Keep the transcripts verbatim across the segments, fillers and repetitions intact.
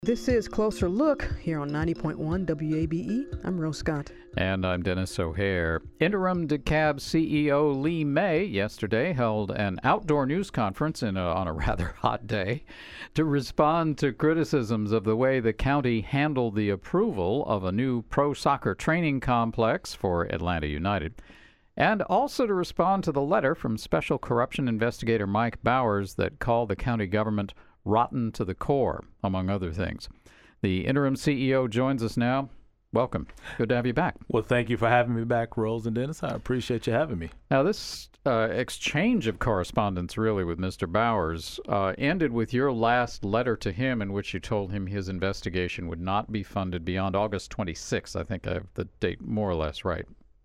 This is Closer Look here on ninety point one W A B E. I'm Rose Scott. And I'm Dennis O'Hare. Interim DeKalb C E O Lee May yesterday held an outdoor news conference in a, on a rather hot day to respond to criticisms of the way the county handled the approval of a new pro soccer training complex for Atlanta United, and also to respond to the letter from Special Corruption Investigator Mike Bowers that called the county government rotten to the core, among other things. The interim C E O joins us now. Welcome. Good to have you back. Well, thank you for having me back, Rose and Dennis. I appreciate you having me. Now, this uh, exchange of correspondence, really, with Mister Bowers uh, ended with your last letter to him in which you told him his investigation would not be funded beyond August twenty-sixth. I think I have the date more or less right.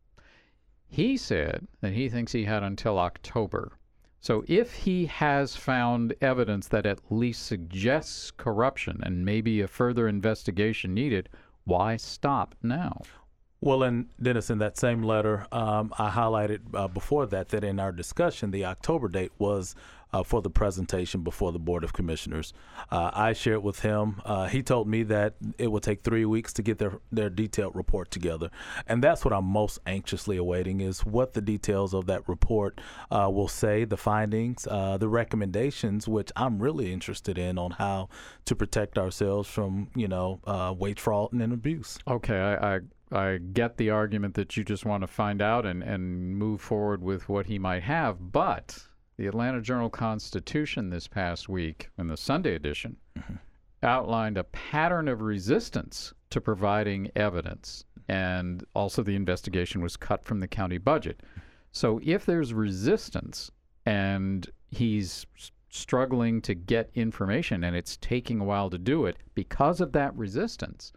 He said that he thinks he had until October. So if he has found evidence that at least suggests corruption and maybe a further investigation needed, why stop now? Well, and Dennis, in that same letter, um, I highlighted uh, before that that in our discussion, the October date was uh, for the presentation before the Board of Commissioners. Uh, I shared with him. Uh, he told me that it would take three weeks to get their, their detailed report together. And that's what I'm most anxiously awaiting, is what the details of that report uh, will say, the findings, uh, the recommendations, which I'm really interested in on how to protect ourselves from, you know, uh, wage fraud and abuse. Okay, I, I I get the argument that you just want to find out and, and move forward with what he might have, but the Atlanta Journal-Constitution this past week, in the Sunday edition, mm-hmm. outlined a pattern of resistance to providing evidence, and also the investigation was cut from the county budget. So if there's resistance and he's struggling to get information and it's taking a while to do it because of that resistance,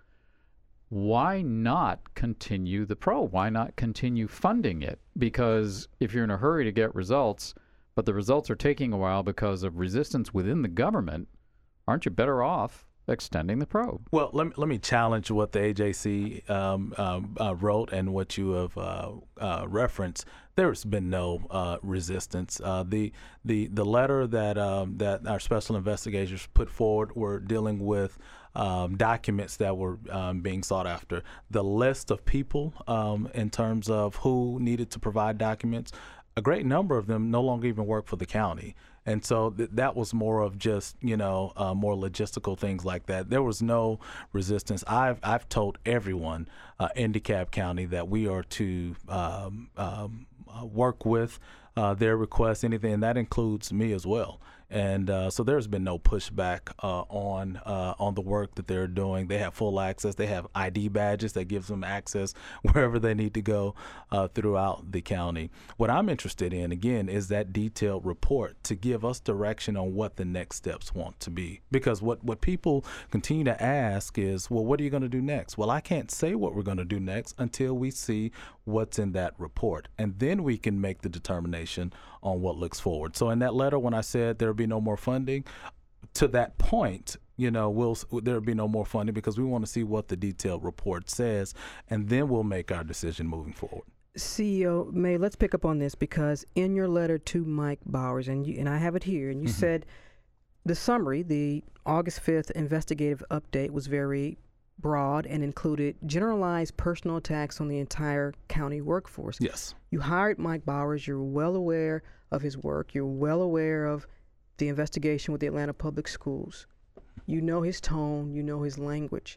why not continue the probe? Why not continue funding it? Because if you're in a hurry to get results, but the results are taking a while because of resistance within the government, aren't you better off extending the probe? Well, let me, let me challenge what the A J C um, um, uh, wrote and what you have uh, uh, referenced. There's been no uh, resistance. Uh, the the the letter that um, that our special investigators put forward were dealing with um, documents that were um, being sought after. The list of people um, in terms of who needed to provide documents, a great number of them no longer even work for the county. And so th- that was more of just, you know, uh, more logistical things like that. There was no resistance. I've I've told everyone uh, in DeKalb County that we are to um, um, uh, work with uh, their requests, anything, and that includes me as well. And uh, so there's been no pushback uh, on uh, on the work that they're doing. They have full access. They have I D badges that gives them access wherever they need to go uh, throughout the county. What I'm interested in, again, is that detailed report to give us direction on what the next steps want to be. Because what, what people continue to ask is, well, what are you going to do next? Well, I can't say what we're going to do next until we see what's in that report. And then we can make the determination on what looks forward. So in that letter, when I said there'll be no more funding, to that point, you know, we'll there'll be no more funding because we want to see what the detailed report says, and then we'll make our decision moving forward. C E O May, let's pick up on this, because in your letter to Mike Bowers, and you, and I have it here, and you mm-hmm. said the summary, the August fifth investigative update, was very broad and included generalized personal attacks on the entire county workforce. Yes. You hired Mike Bowers. You're well aware of his work. You're well aware of the investigation with the Atlanta Public Schools. You know his tone. You know his language.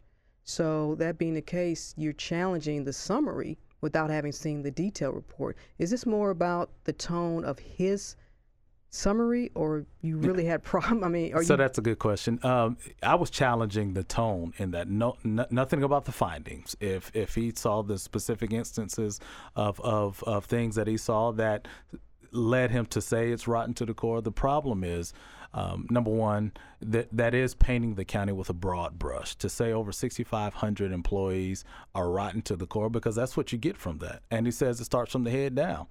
So that being the case, you're challenging the summary without having seen the detailed report. Is this more about the tone of his summary, or you really had problem? I mean, are so you... that's a good question. Um, I was challenging the tone in that no, no, nothing about the findings. If if he saw the specific instances of, of of things that he saw that led him to say it's rotten to the core, the problem is, um, number one, that that is painting the county with a broad brush to say over sixty-five hundred employees are rotten to the core, because that's what you get from that. And he says it starts from the head down.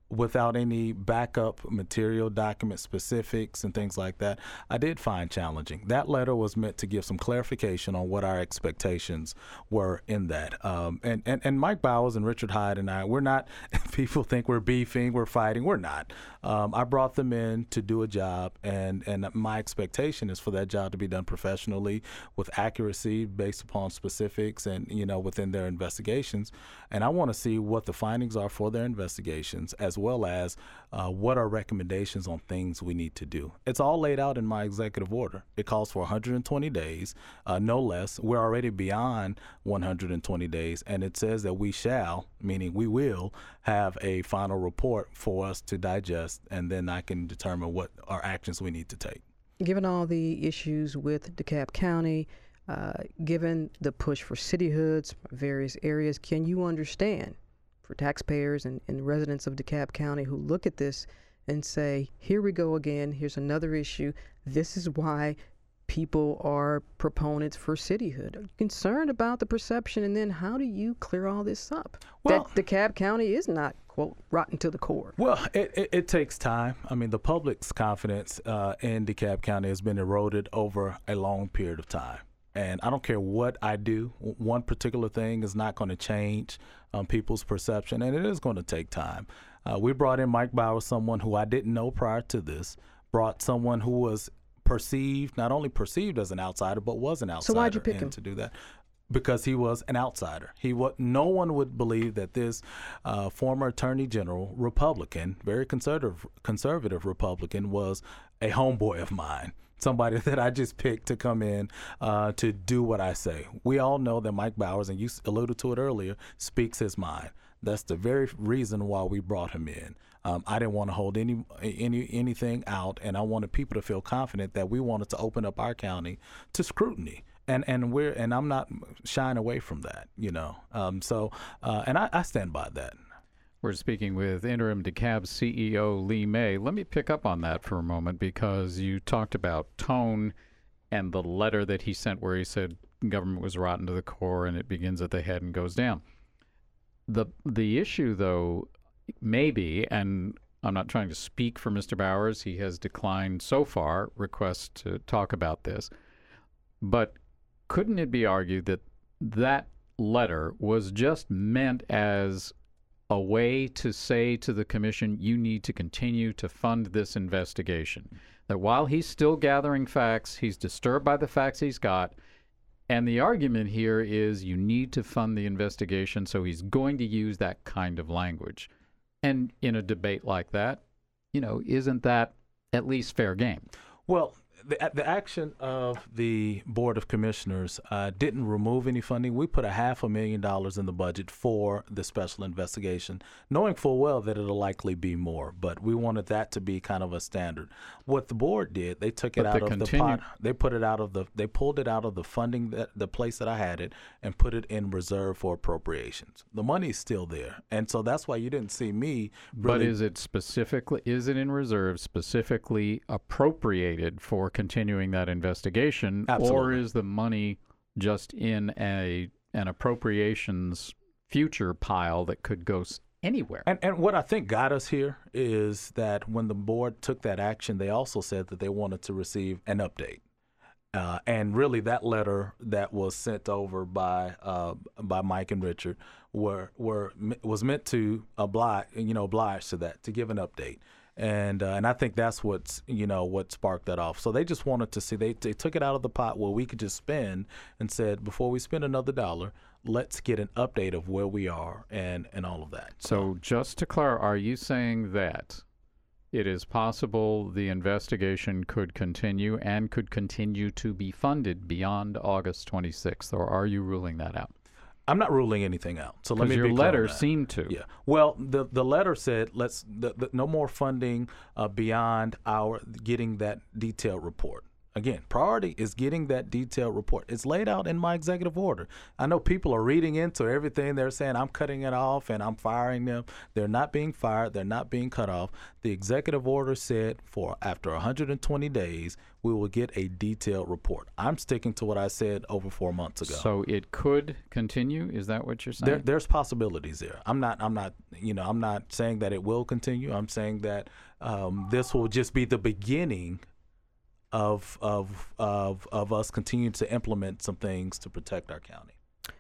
without any backup material, document specifics, and things like that, I did find challenging. That letter was meant to give some clarification on what our expectations were in that. Um, and, and, and Mike Bowers and Richard Hyde and I, we're not, people think we're beefing, we're fighting, we're not. Um, I brought them in to do a job, and, and my expectation is for that job to be done professionally with accuracy based upon specifics and, you know, within their investigations. And I want to see what the findings are for their investigations, as well as uh, what are recommendations on things we need to do. It's all laid out in my executive order. It calls for one hundred twenty days, uh, no less. We're already beyond one hundred twenty days, and it says that we shall, meaning we will, have a final report for us to digest, and then I can determine what are actions we need to take. Given all the issues with DeKalb County, uh, given the push for cityhoods, various areas, can you understand for taxpayers and, and residents of DeKalb County who look at this and say, here we go again, here's another issue, this is why people are proponents for cityhood? Are you concerned about the perception, and then how do you clear all this up? Well, that DeKalb County is not, quote, rotten to the core. Well, it, it, it takes time. I mean, the public's confidence uh, in DeKalb County has been eroded over a long period of time. And I don't care what I do, one particular thing is not going to change um, people's perception, and it is going to take time. Uh, we brought in Mike Bowers, someone who I didn't know prior to this, brought someone who was perceived, not only perceived as an outsider, but was an outsider. So why'd you pick him? To do that? Because he was an outsider. He was, no one would believe that this uh, former Attorney General, Republican, very conservative, conservative Republican, was a homeboy of mine. Somebody that I just picked to come in uh, to do what I say. We all know that Mike Bowers, and you alluded to it earlier, speaks his mind. That's the very reason why we brought him in. Um, I didn't want to hold any any anything out, and I wanted people to feel confident that we wanted to open up our county to scrutiny. And and we're and I'm not shying away from that, you know. Um, so uh, and I, I stand by that. We're speaking with interim DeKalb C E O Lee May. Let me pick up on that for a moment, because you talked about tone and the letter that he sent where he said government was rotten to the core and it begins at the head and goes down. The the issue, though, maybe, and I'm not trying to speak for Mister Bowers, he has declined so far requests to talk about this, but couldn't it be argued that that letter was just meant as a way to say to the commission, you need to continue to fund this investigation? That while he's still gathering facts, he's disturbed by the facts he's got, and the argument here is you need to fund the investigation, so he's going to use that kind of language. And in a debate like that, you know, isn't that at least fair game? Well, the, the action of the Board of Commissioners uh, didn't remove any funding. We put a half a million dollars in the budget for the special investigation, knowing full well that it'll likely be more. But we wanted that to be kind of a standard. What the board did, they took it But out the of the continue- pot. They put it out of the. They pulled it out of the funding that the place that I had it and put it in reserve for appropriations. The money's still there, and so that's why you didn't see me. Really, But is it specifically, is it in reserve specifically appropriated for continuing that investigation? Absolutely. Or is the money just in a an appropriations future pile that could go s- anywhere? And and what I think got us here is that when the board took that action, they also said that they wanted to receive an update. Uh, and really, that letter that was sent over by uh, by Mike and Richard were were was meant to oblige, you know, oblige to that, to give an update. And uh, and I think that's what's you know what sparked that off. So they just wanted to see, they they took it out of the pot where we could just spend, and said, before we spend another dollar, let's get an update of where we are and and all of that. So just to clarify, are you saying that it is possible the investigation could continue and could continue to be funded beyond August twenty-sixth, or are you ruling that out? I'm not ruling anything out. So let Because me your be clear on letter that. seemed to. Yeah. Well, the the letter said let's the, the, no more funding uh, beyond our getting that detailed report. Again, priority is getting that detailed report. It's laid out in my executive order. I know people are reading into everything. They're saying I'm cutting it off and I'm firing them. They're not being fired. They're not being cut off. The executive order said for after one hundred twenty days, we will get a detailed report. I'm sticking to what I said over four months ago. So it could continue? Is that what you're saying? There, there's possibilities there. I'm not, I'm not, you know, I'm not saying that it will continue. I'm saying that um, this will just be the beginning of of of of us continuing to implement some things to protect our county.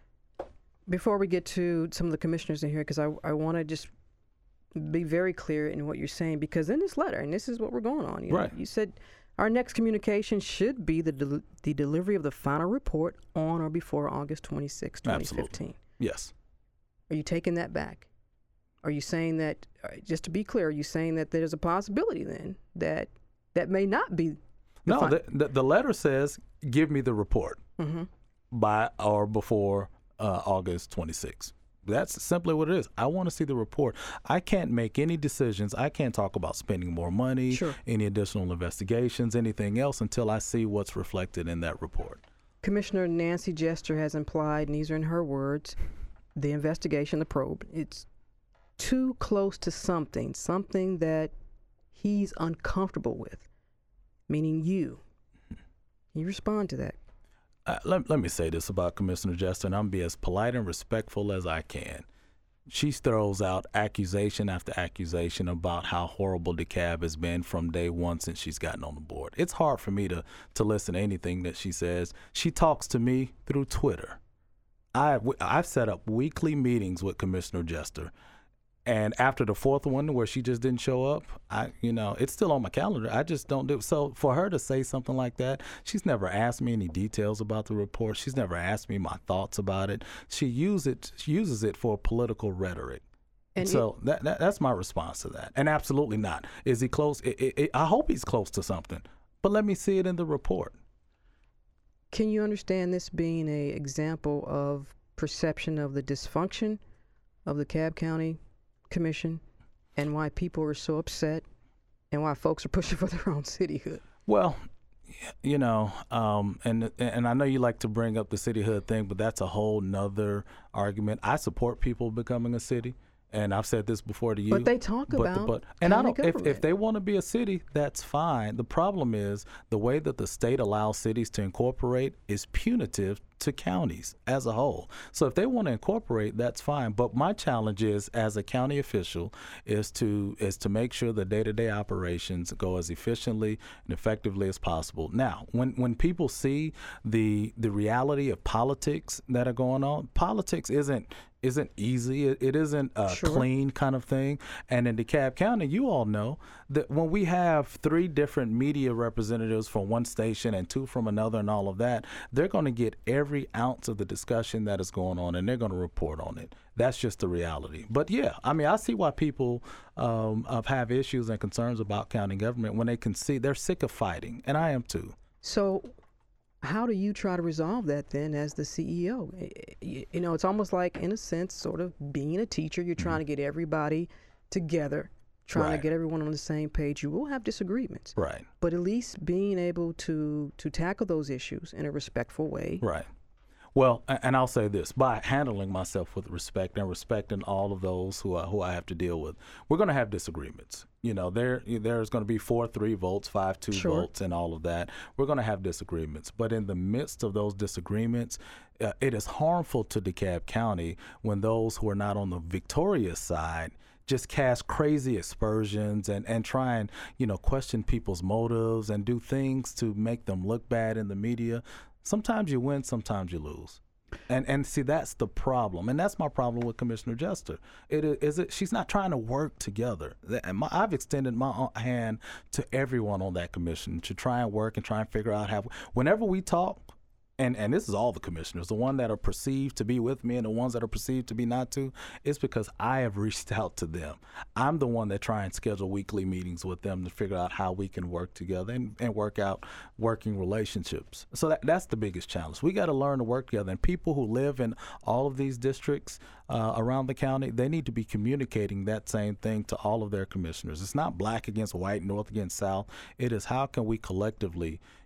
Before we get to some of the commissioners in here, because I, I want to just be very clear in what you're saying, because in this letter, and this is what we're going on, you know, Right. you said our next communication should be the del- the delivery of the final report on or before August twenty-sixth, twenty fifteen. Absolutely. Yes. Are you taking that back? Are you saying that, uh, just to be clear, are you saying that there's a possibility then that that may not be the No, fin- the, the the letter says give me the report Mhm. by or before uh, August twenty-sixth. That's simply what it is. I want to see the report. I can't make any decisions. I can't talk about spending more money, Sure. any additional investigations, anything else until I see what's reflected in that report. Commissioner Nancy Jester has implied, and these are in her words, the investigation, the probe, it's too close to something, something that he's uncomfortable with, meaning you. You respond to that. Uh, let, let me say this about Commissioner Jester, and I'm going to be as polite and respectful as I can. She throws out accusation after accusation about how horrible DeKalb has been from day one since she's gotten on the board. It's hard for me to, to listen to anything that she says. She talks to me through Twitter. I, I've set up weekly meetings with Commissioner Jester. And after the fourth one where she just didn't show up, I, you know, it's still on my calendar. I just don't do it. So for her to say something like that, she's never asked me any details about the report. She's never asked me my thoughts about it. She use it, she uses it for political rhetoric. And so it, that, that that's my response to that. And absolutely not. Is he close? It, it, it, I hope he's close to something. But let me see it in the report. can you understand this being a example of perception of the dysfunction of the Cobb County Commission and why people are so upset and why folks are pushing for their own cityhood? Well, you know, um, and and I know you like to bring up the cityhood thing, but that's a whole nother argument. I support people becoming a city, and I've said this before to you. But they talk but, about but and I county don't. If, if government. they want to be a city, that's fine. The problem is the way that the state allows cities to incorporate is punitive to counties as a whole. So if they want to incorporate, that's fine. But my challenge is, as a county official, is to is to make sure the day-to-day operations go as efficiently and effectively as possible. Now, when when people see the the reality of politics that are going on, politics isn't isn't easy. It, it isn't a Sure. clean kind of thing. And in DeKalb County, you all know that when we have three different media representatives from one station and two from another and all of that, they're going to get every ounce of the discussion that is going on, and they're going to report on it. That's just the reality. But yeah, I mean, I see why people um, have issues and concerns about county government when they can see they're sick of fighting, and I am too. So how do you try to resolve that then as the C E O? I- I- You know, it's almost like, in a sense, sort of being a teacher. You're trying to get everybody together, trying Right. to get everyone on the same page. You will have disagreements, Right, but at least being able to to tackle those issues in a respectful way. right. Well, a- and I'll say this, by handling myself with respect and respecting all of those who I, who I have to deal with, we're going to have disagreements. You know, there there's going to be four three votes, five two Sure. votes, and all of that. We're going to have disagreements. But in the midst of those disagreements, uh, it is harmful to DeKalb County when those who are not on the victorious side just cast crazy aspersions and, and try and, you know, question people's motives and do things to make them look bad in the media. Sometimes you win, sometimes you lose. And and see, that's the problem. And that's my problem with Commissioner Jester. It is, is it she's not trying to work together. That- my, I've extended my own hand to everyone on that commission to try and work and try and figure out how, whenever we talk, and, and this is all the commissioners, the one that are perceived to be with me and the ones that are perceived to be not to, it's because I have reached out to them. I'm the one that try and schedule weekly meetings with them to figure out how we can work together and, and work out working relationships. So that, that's the biggest challenge. We got to learn to work together. And people who live in all of these districts uh, around the county, they need to be communicating that same thing to all of their commissioners. It's not black against white, north against south. It is how can we collectively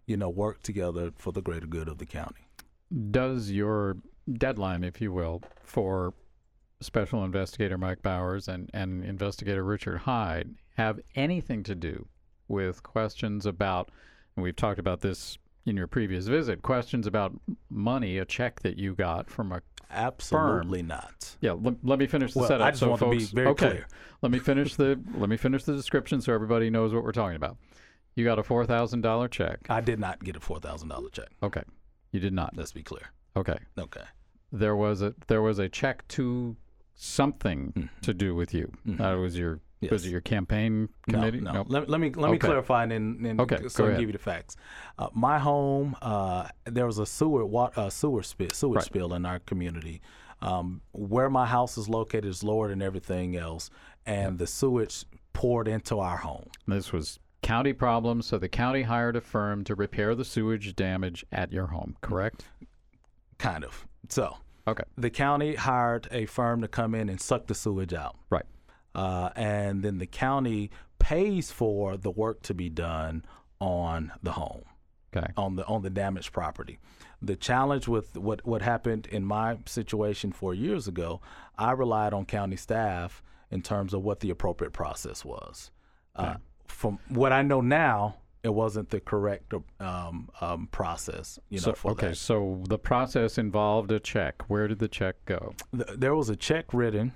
you know, work together for the greater good of the county. Does your deadline, if you will, for Special Investigator Mike Bowers and, and Investigator Richard Hyde have anything to do with questions about, and we've talked about this in your previous visit, questions about money, a check that you got from a Absolutely firm? not. Yeah, l- let me finish the Well, setup. I just so want folks, to be very okay, clear. let me finish the let me finish the description so everybody knows what we're talking about. You got a four thousand dollar check. I did not get a four thousand dollars check. Okay, you did not. Let's be clear. Okay, Okay. there was a there was a check to something Mhm. to do with you. Mhm. Uh, was your Yes. was it your campaign committee? No, no. Let, let me let me Okay. clarify and, and Okay, so go I can ahead. give you the facts. Uh, my home, uh, there was a sewer wa- uh, sewer spill, sewage Right. spill in our community. Um, where my house is located is lower than everything else, and the sewage poured into our home. This was county problem, so the county hired a firm to repair the sewage damage at your home. Correct? Kind of. So Okay. the county hired a firm to come in and suck the sewage out. Right. Uh, and then the county pays for the work to be done on the home, Okay. on the on the damaged property. The challenge with what what happened in my situation four years ago, I relied on county staff in terms of what the appropriate process was. Uh, Okay. From what I know now, it wasn't the correct um, um, process. You know, So, for okay, that. so the process involved a check. Where did the check go? Th- there was a check written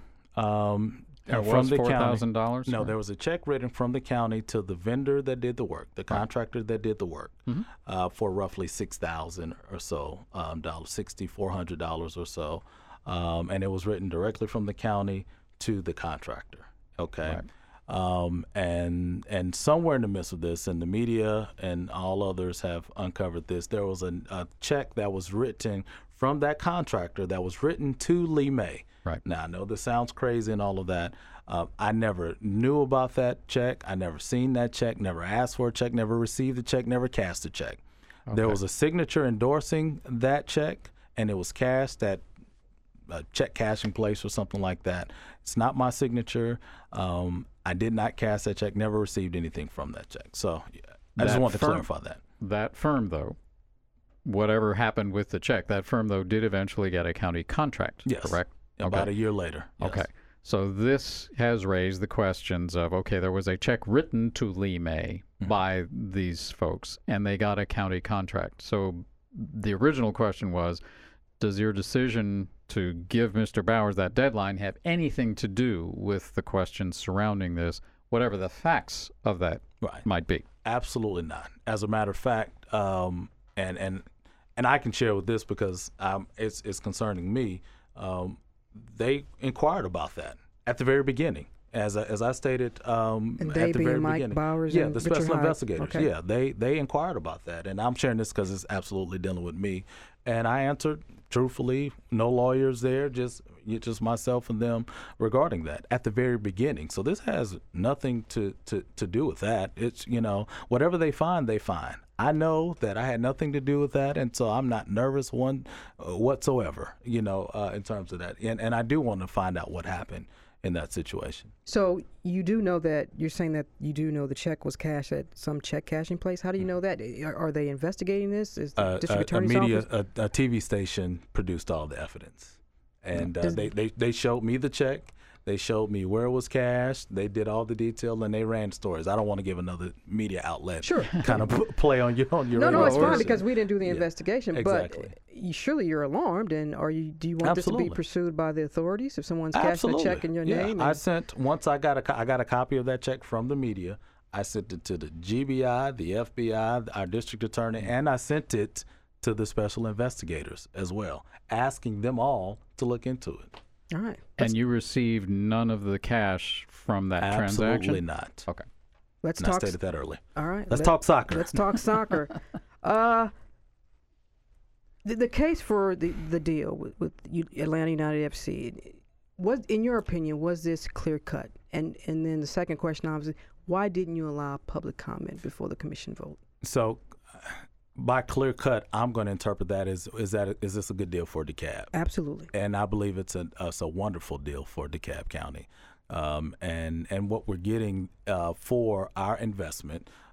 um, There from was the four county. thousand dollars. No, there was a check written from the county to the vendor that did the work, the contractor that did the work, Mhm. uh, for roughly six thousand or so um, dollars, sixty four hundred dollars or so, um, and it was written directly from the county to the contractor. Okay. Right. Um, and and somewhere in the midst of this, and the media and all others have uncovered this, there was a, a check that was written from that contractor that was written to Lee May. Right. Now, I know this sounds crazy and all of that. Uh, I never knew about that check. I never seen that check, never asked for a check, never received a check, never cashed a check. There Okay. was a signature endorsing that check, and it was cashed at a check cashing place or something like that. It's not my signature. Um, I did not cash that check, never received anything from that check. So yeah, I just That wanted to firm- clarify that. That firm, though, whatever happened with the check, that firm, though, did eventually get a county contract. Yes. Correct? About Okay. a year later. Yes. Okay. So this has raised the questions of, okay, there was a check written to Lee May Mhm. by these folks, and they got a county contract. So the original question was, does your decision to give Mister Bowers that deadline have anything to do with the questions surrounding this, whatever the facts of that Right. might be? Absolutely not. As a matter of fact, um, and and and I can share with this because um, it's it's concerning me. Um, they inquired about that at the very beginning, as I, as I stated um, And at they the being very Mike beginning. Bowers yeah, and the Richard special Hyde. investigators. Okay. Yeah, they they inquired about that, and I'm sharing this because it's absolutely dealing with me. And I answered truthfully, no lawyers there, just just myself and them regarding that at the very beginning. So this has nothing to, to, to do with that. It's, you know, whatever they find, they find. I know that I had nothing to do with that, and so I'm not nervous one uh, whatsoever, you know, uh, in terms of that. And and I do want to find out what happened in that situation. So you do know that you're saying that you do know the check was cashed at some check cashing place. How do you know that? Are, are they investigating this? Is the Uh, district a, a attorney's media, office? a, a T V station produced all the evidence, and uh, Does- they, they they showed me the check. They showed me where it was cashed. They did all the detail, and they ran stories. I don't want to give another media outlet Sure. kind of p- play on your on your No, no, radio it's fine station. because we didn't do the Yeah, investigation. exactly. But you, surely you're alarmed, and are you? Do you want this to Absolutely. be pursued by the authorities if someone's cashed Absolutely. a check in your yeah. name? I and- sent once I got a co- I got a copy of that check from the media. I sent it to the G B I, the F B I, our district attorney, and I sent it to the special investigators as well, asking them all to look into it. All right. And you received none of the cash from that Absolutely transaction? not. Okay. Let's And I talk. stated that early. All right. Let's let- talk soccer. Let's talk soccer. Uh, the, the case for the, the deal with, with U- Atlanta United F C, was, in your opinion, was this clear cut? And and then the second question, obviously, why didn't you allow public comment before the commission vote? So, uh, by clear cut, I'm going to interpret that as is that is this a good deal for DeKalb? Absolutely. And I believe it's a it's a wonderful deal for DeKalb County, um, and and what we're getting uh, for our investment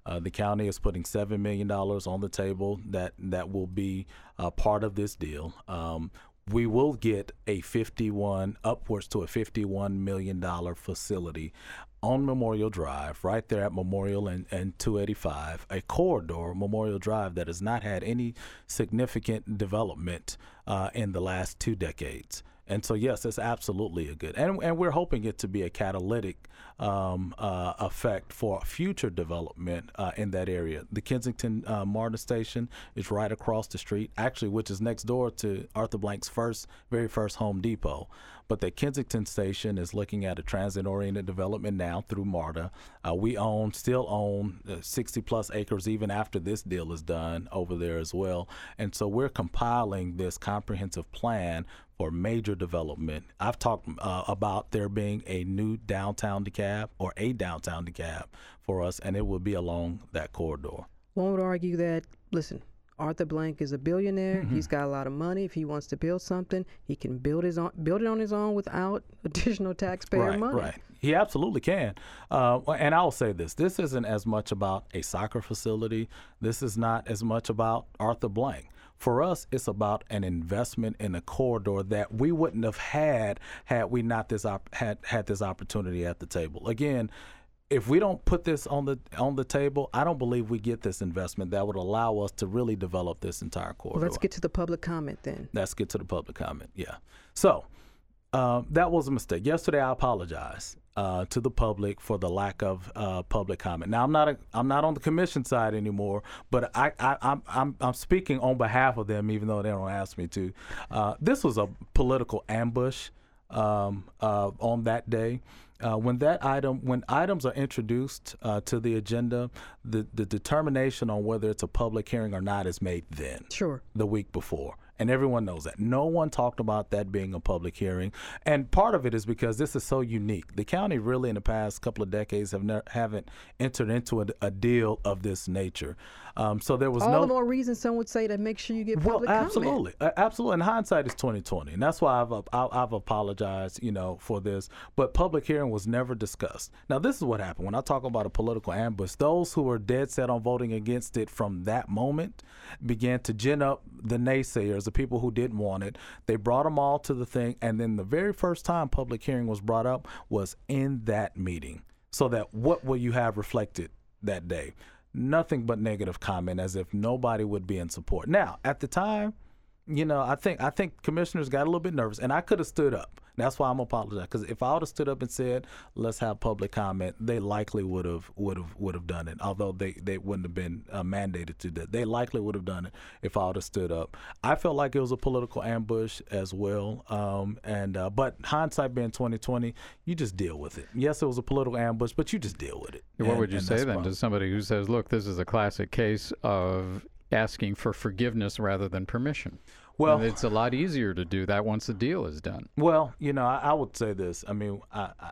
Uh, the county is putting seven million dollars on the table that, that will be uh, part of this deal. Um, we will get a fifty-one, upwards to a fifty-one million dollars facility on Memorial Drive, right there at Memorial and, and two eighty-five, a corridor, Memorial Drive, that has not had any significant development uh, in the last two decades. And so, yes, it's absolutely a good, and, and we're hoping it to be a catalytic um, uh, effect for future development uh, in that area. The Kensington uh, MARTA station is right across the street, actually, which is next door to Arthur Blank's first, very first Home Depot. But the Kensington station is looking at a transit-oriented development now through MARTA. Uh, we own, still own uh, sixty plus acres even after this deal is done over there as well. And so we're compiling this comprehensive plan for major development. I've talked uh, about there being a new downtown DeKalb or a downtown DeKalb for us, and it will be along that corridor. One would argue that, listen, Arthur Blank is a billionaire. Mm-hmm. He's got a lot of money. If he wants to build something, he can build his own, build it on his own without additional taxpayer right, money. Right, he absolutely can. Uh, and I'll say this: this isn't as much about a soccer facility. This is not as much about Arthur Blank. For us, it's about an investment in a corridor that we wouldn't have had had we not this op- had had this opportunity at the table. Again, if we don't put this on the on the table, I don't believe we get this investment that would allow us to really develop this entire corridor. Well, let's get to the public comment then. Let's get to the public comment. Yeah. So uh, that was a mistake. Yesterday, I apologize uh, to the public for the lack of uh, public comment. Now, I'm not a, I'm not on the commission side anymore, but I, I I'm I'm I'm speaking on behalf of them, even though they don't ask me to. Uh, this was a political ambush um, uh, on that day. Uh, when that item, when items are introduced uh, to the agenda, the, the determination on whether it's a public hearing or not is made then. Sure. The week before. And everyone knows that. No one talked about that being a public hearing. And part of it is because this is so unique. The county really in the past couple of decades have never, haven't entered into a, a deal of this nature. Um, so there was All no... the more reason some would say to make sure you get public well, comment. absolutely. Uh, absolutely. And hindsight is twenty twenty. And that's why I've, uh, I've apologized, you know, for this. But public hearing was never discussed. Now, this is what happened. When I talk about a political ambush, those who were dead set on voting against it from that moment began to gin up the naysayers, the people who didn't want it. They brought them all to the thing. And then the very first time public hearing was brought up was in that meeting. So that what will you have reflected that day? Nothing but negative comment, as if nobody would be in support. Now, at the time, you know, I think I think commissioners got a little bit nervous, and I could have stood up. That's why I'm apologizing, because if I would have stood up and said, "Let's have public comment," they likely would have would have would have done it. Although they, they wouldn't have been uh, mandated to do that, they likely would have done it if I would have stood up. I felt like it was a political ambush as well. Um, and uh, but hindsight being twenty twenty, you just deal with it. Yes, it was a political ambush, but you just deal with it. What and, would you say then problem. to somebody who says, "Look, this is a classic case of asking for forgiveness rather than permission"? Well, and it's a lot easier to do that once the deal is done. Well, you know, I, I would say this. I mean, I, I,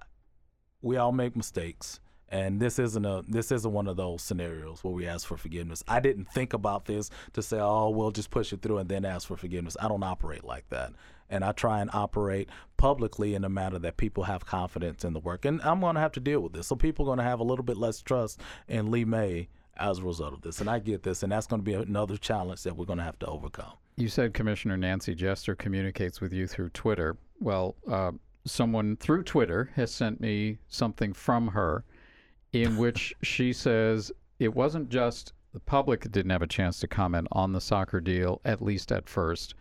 we all make mistakes, and this isn't a this isn't one of those scenarios where we ask for forgiveness. I didn't think about this to say, "Oh, we'll just push it through and then ask for forgiveness." I don't operate like that, and I try and operate publicly in a manner that people have confidence in the work. And I'm going to have to deal with this, so people are going to have a little bit less trust in Lee May as a result of this, and I get this, and that's going to be another challenge that we're going to have to overcome. You said Commissioner Nancy Jester communicates with you through Twitter. Well, uh, someone through Twitter has sent me something from her in which she says it wasn't just the public didn't have a chance to comment on the soccer deal, at least at first.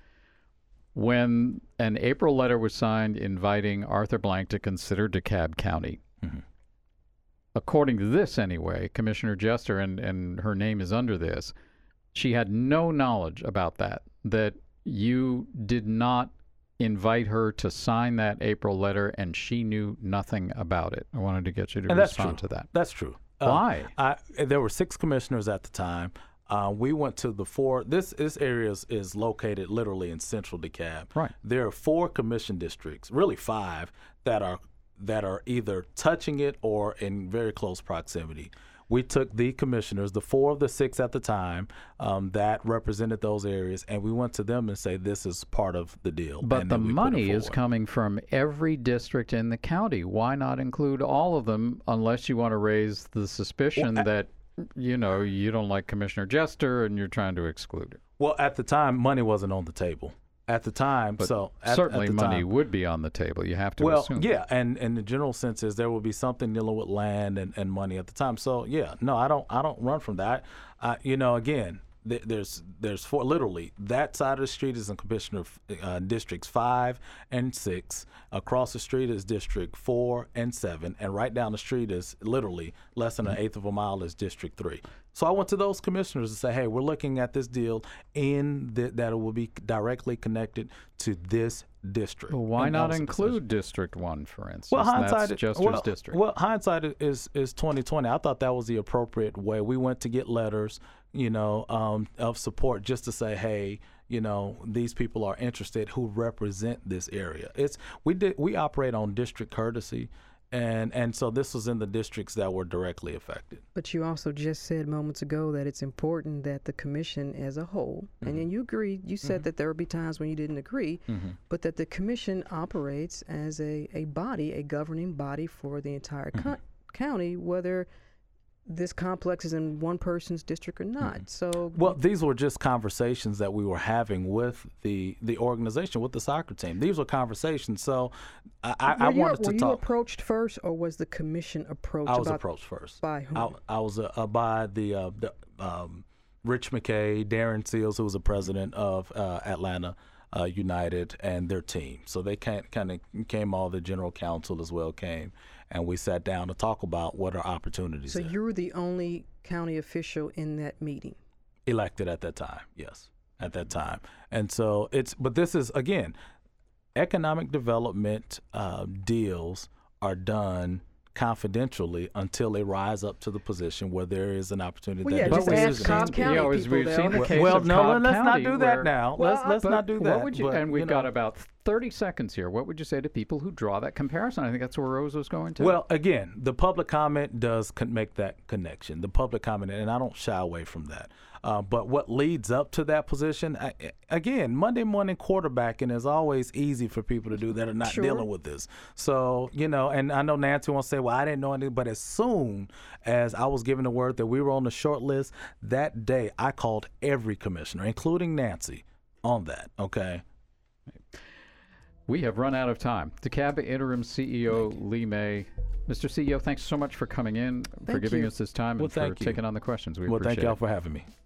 When an April letter was signed inviting Arthur Blank to consider DeKalb County, mm-hmm. according to this anyway, Commissioner Jester, and, and her name is under this, she had no knowledge about that, that you did not invite her to sign that April letter, and she knew nothing about it. I wanted to get you to and respond that's true. to that. That's true. Why? Uh, I, there were six commissioners at the time. Uh, we went to the four. This this area is, is located literally in central DeKalb. Right. There are four commission districts, really five, that are that are either touching it or in very close proximity. We took the commissioners, the four of the six at the time, um, that represented those areas, and we went to them and say, this is part of the deal. But the money is coming from every district in the county. Why not include all of them unless you want to raise the suspicion well, that you know, you don't like Commissioner Jester and you're trying to exclude her. Well, at the time, money wasn't on the table. At the time, But so at, certainly at the money time, would be on the table. You have to well, assume. yeah, and and the general sense is there will be something dealing with land and, and money at the time. So yeah, no, I don't I don't run from that. I, you know, again, th- there's there's four literally that side of the street is in Commissioner uh, districts five and six. Across the street is District four and seven, and right down the street is literally less than an eighth of a mile is District three. So I went to those commissioners and say, hey, we're looking at this deal in the, that it will be directly connected to this district. Well, why And that not was the include decision. District One, for instance? Well, hindsight, That's Jester's well, district. Well, hindsight is is twenty twenty. I thought that was the appropriate way. We went to get letters, you know, um, of support just to say, hey, you know, these people are interested who represent this area. It's we did we operate on district courtesy. And and so this was in the districts that were directly affected. But you also just said moments ago that it's important that the commission as a whole, Mm-hmm. and then you agreed, you said Mhm. that there would be times when you didn't agree, Mm-hmm. but that the commission operates as a, a body, a governing body for the entire Mm-hmm. co- county, whether this complex is in one person's district or not. Mm-hmm. So, Well, these were just conversations that we were having with the the organization, with the soccer team. These were conversations. So I, I, I were you, wanted were to you talk. approached first, or was the commission approached? I was about, approached first. by whom? I, I was uh, uh, by the, uh, the um, Rich McKay, Darren Seals, who was the president of uh, Atlanta uh, United, and their team. So they kind of came, all the general counsel as well came, and we sat down to talk about what are opportunities So there. you were the only county official in that meeting. Elected at that time, yes, at that time. And so it's, but this is, again, economic development uh, deals are done confidentially until they rise up to the position where there is an opportunity. Well, that yeah, is just a ask decision Cobb needs to be County Yeah, made. as people, we've they'll- seen the Well, case well, of no, Cobb let's not County, do that where- now. Well, let's let's But not do that. What would you? But, and we've you got know, about thirty seconds here. What would you say to people who draw that comparison? I think that's where Rose was going to. Well, again, the public comment does con- make that connection. The public comment, and I don't shy away from that. Uh, but what leads up to that position, I, again, Monday morning quarterbacking is always easy for people to do that are not Sure. dealing with this. So, you know, and I know Nancy wants to say, well, I didn't know anything. But as soon as I was given the word that we were on the short list, that day I called every commissioner, including Nancy, on that, okay? We have run out of time. DeKalb Interim C E O Lee May. Mister C E O, thanks so much for coming in, for Thank giving you. us this time, Well, and for thank you. taking on the questions. We Well, appreciate thank y'all it. for having me.